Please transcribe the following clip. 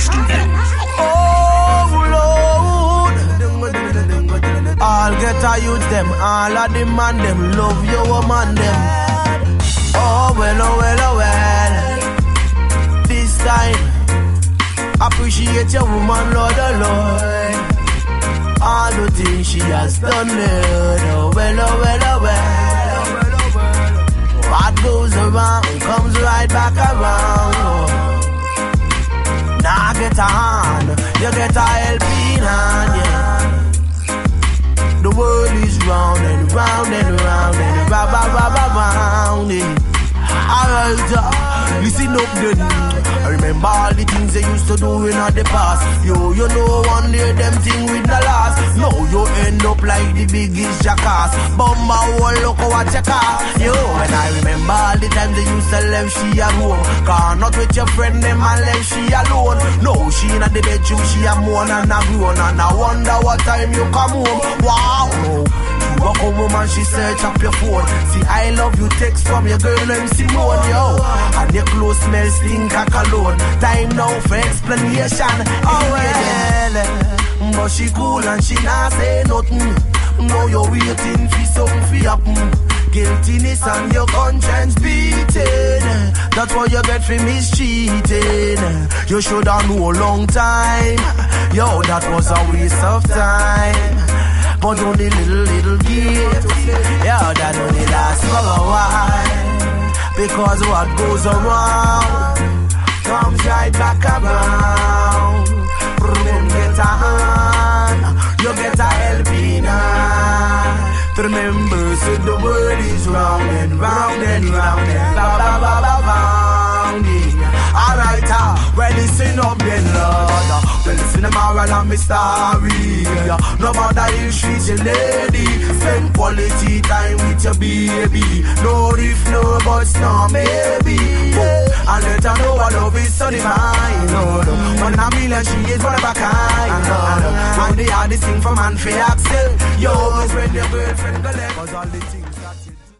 All get a youth them, all of them man them, love your woman them. Oh well, oh well, oh well. This time, appreciate your woman, Lord, oh Lord. All the things she has done, Lord. Oh well, oh well, oh well. What goes around comes right back around. Oh. Now get a hand, you get a helping hand, yeah. The world is round and round and round and round, alright, listen up then. I remember all the things they used to do in the past. Yo, you know one day them thing with the last. Now you end up like the biggest jackass. Bumba whole look what you call. Yo, and I remember all the times they used to leave she at home. Car not with your friend them and leave she alone. No, she in the bedroom, she a moan and a groan. And I wonder what time you come home. Wow, no. Walk home and she search up your phone. See I love you text from your girl named Simone, yo. And your clothes smell stink a cologne. Time now for explanation. Oh well, but she cool and she not say nothing. Now you're waiting for something for happen. Guiltiness and your conscience beating. That's what you get for mistreating. You should have known a long time. Yo, that was a waste of time. But only little gift, yeah, that only lasts for a while. Because what goes around comes right back around. Then get a hand, you get a helping hand. Remember, so the world is round and round and round and round. Alright, well listen up then, Lord. Well listen to moral and my story. No matter if she's your lady, spend quality time with your baby. No if, no buts, no maybe. And let her know what love is so divine. 1 in a million, she is one of a kind. And the hardest thing for man for accept. Yo, is when your girlfriend go left. 'Cause all the things